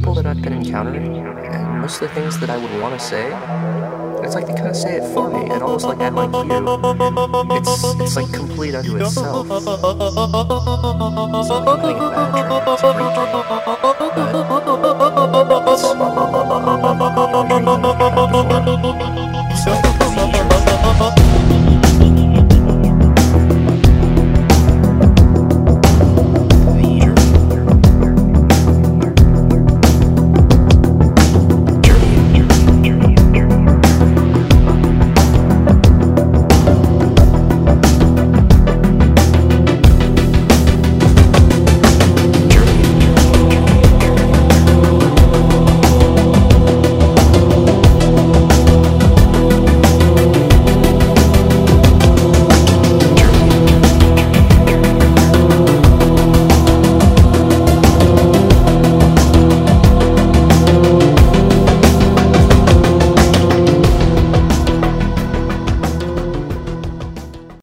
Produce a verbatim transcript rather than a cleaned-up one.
people that I've been encountering, and most of the things that I would want to say, it's like they kind of say it for me, and almost like I'm like you. It's it's like complete unto itself. It's like opening a bad dream. It's a great dream.